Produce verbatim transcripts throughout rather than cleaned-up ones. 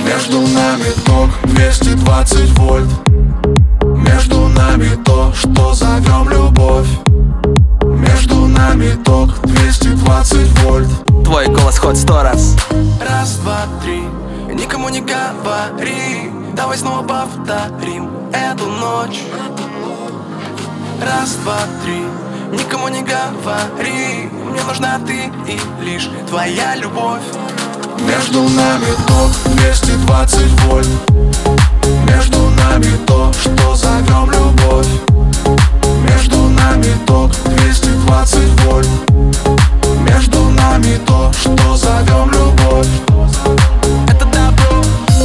Между нами ток двести двадцать вольт. Между нами то, что зовем любовь. Между нами ток двести двадцать вольт. Твой голос хоть сто раз. Раз, два, три, никому не говори. Давай снова повторим эту ночь. Раз, два, три, никому не говори. Мне нужна ты и лишь твоя любовь. Между нами ток двести двадцать вольт. Между нами то, что зовем любовь. Между нами ток двести двадцать вольт. Между нами то, что зовем любовь. Это добро.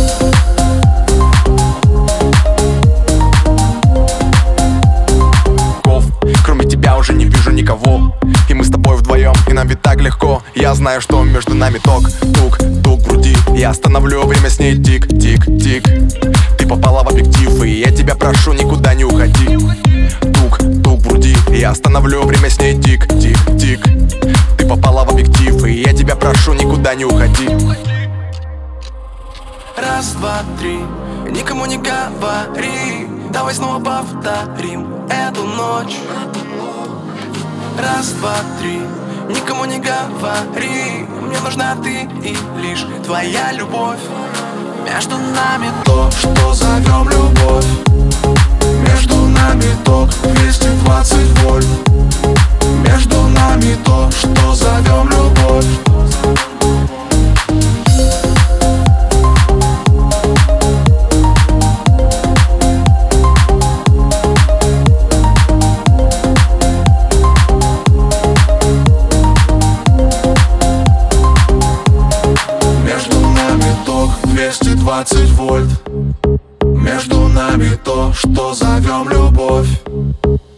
Кроме тебя уже не вижу никого. И мы с тобой вдвоем, и нам ведь так легко. Я знаю, что между нами ток, тук, тук в груди. Я остановлю время с ней, тик, тик, тик. Ты попала в объектив, и я тебя прошу, никуда не уходи. Тук, тук в груди. Я остановлю время с ней, тик, тик, тик. Ты попала в объектив, и я тебя прошу, никуда не уходи. Раз, два, три, никому не говори. Давай снова повторим эту ночь. Раз, два, три, никому не говори. Мне нужна ты и лишь твоя любовь. Между нами то, что зовем любовь. Между нами ток двести двадцать вольт. Между нами то, что зовем любовь. двести двадцать вольт. Между нами то, что зовем любовь.